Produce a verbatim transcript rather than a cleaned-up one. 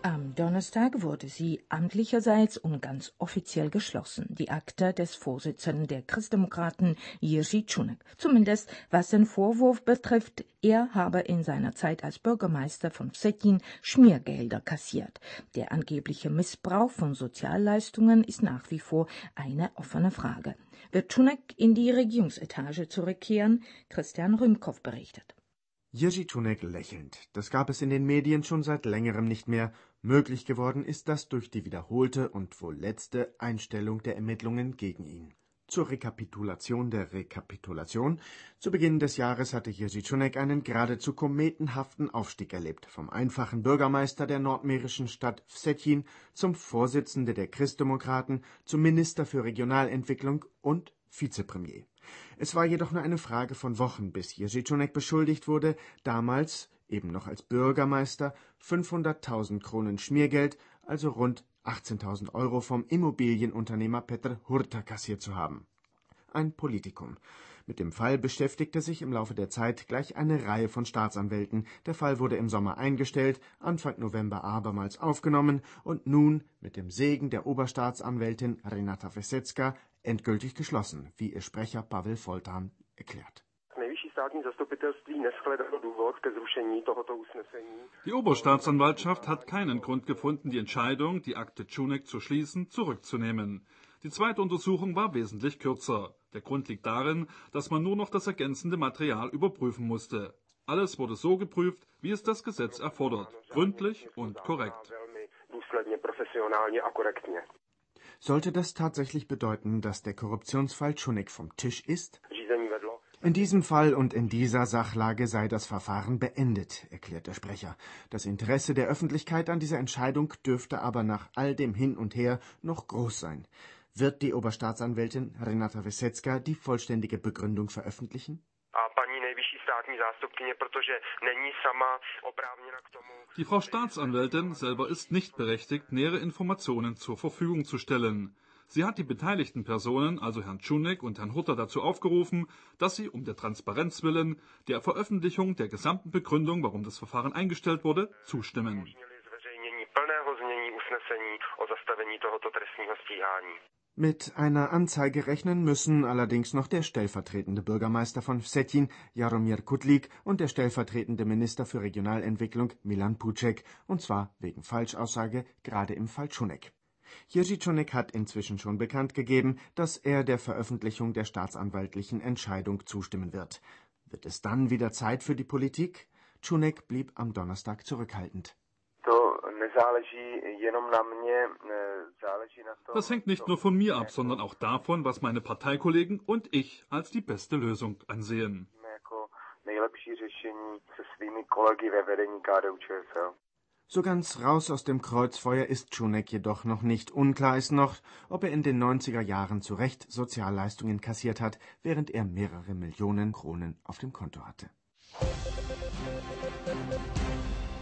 Am Donnerstag wurde sie amtlicherseits und ganz offiziell geschlossen, die Akte des Vorsitzenden der Christdemokraten Jerzy Čunek. Zumindest was den Vorwurf betrifft, er habe in seiner Zeit als Bürgermeister von Vsetín Schmiergelder kassiert. Der angebliche Missbrauch von Sozialleistungen ist nach wie vor eine offene Frage. Wird Čunek in die Regierungsetage zurückkehren? Christian Rümkow berichtet. Jerzy Čunek lächelnd. Das gab es in den Medien schon seit längerem nicht mehr. Möglich geworden ist das durch die wiederholte und wohl letzte Einstellung der Ermittlungen gegen ihn. Zur Rekapitulation der Rekapitulation. Zu Beginn des Jahres hatte Jerzy Čunek einen geradezu kometenhaften Aufstieg erlebt. Vom einfachen Bürgermeister der nordmährischen Stadt Vsetín zum Vorsitzenden der Christdemokraten, zum Minister für Regionalentwicklung und Vizepremier. Es war jedoch nur eine Frage von Wochen, bis Jerzy Čunek beschuldigt wurde, damals, eben noch als Bürgermeister, fünfhunderttausend Kronen Schmiergeld, also rund achtzehntausend Euro vom Immobilienunternehmer Petr Hurta kassiert zu haben. Ein Politikum. Mit dem Fall beschäftigte sich im Laufe der Zeit gleich eine Reihe von Staatsanwälten. Der Fall wurde im Sommer eingestellt, Anfang November abermals aufgenommen und nun mit dem Segen der Oberstaatsanwältin Renata Vesecka endgültig geschlossen, wie ihr Sprecher Pavel Foltan erklärt. Die Oberstaatsanwaltschaft hat keinen Grund gefunden, die Entscheidung, die Akte Čunek zu schließen, zurückzunehmen. Die zweite Untersuchung war wesentlich kürzer. Der Grund liegt darin, dass man nur noch das ergänzende Material überprüfen musste. Alles wurde so geprüft, wie es das Gesetz erfordert, gründlich und korrekt. Sollte das tatsächlich bedeuten, dass der Korruptionsfall Čunek vom Tisch ist? In diesem Fall und in dieser Sachlage sei das Verfahren beendet, erklärt der Sprecher. Das Interesse der Öffentlichkeit an dieser Entscheidung dürfte aber nach all dem Hin und Her noch groß sein. Wird die Oberstaatsanwältin Renata Vesecka die vollständige Begründung veröffentlichen? Die Frau Staatsanwältin selber ist nicht berechtigt, nähere Informationen zur Verfügung zu stellen. Sie hat die beteiligten Personen, also Herrn Čunek und Herrn Hurta, dazu aufgerufen, dass sie um der Transparenz willen der Veröffentlichung der gesamten Begründung, warum das Verfahren eingestellt wurde, zustimmen. Mit einer Anzeige rechnen müssen allerdings noch der stellvertretende Bürgermeister von Vsetín, Jaromír Kudlík, und der stellvertretende Minister für Regionalentwicklung, Milan Puček, und zwar wegen Falschaussage gerade im Fall Čunek. Jerzy Čunek hat inzwischen schon bekannt gegeben, dass er der Veröffentlichung der staatsanwaltlichen Entscheidung zustimmen wird. Wird es dann wieder Zeit für die Politik? Čunek blieb am Donnerstag zurückhaltend. Das hängt nicht nur von mir ab, sondern auch davon, was meine Parteikollegen und ich als die beste Lösung ansehen. So ganz raus aus dem Kreuzfeuer ist Čunek jedoch noch nicht. Unklar ist noch, ob er in den neunziger Jahren zu Recht Sozialleistungen kassiert hat, während er mehrere Millionen Kronen auf dem Konto hatte.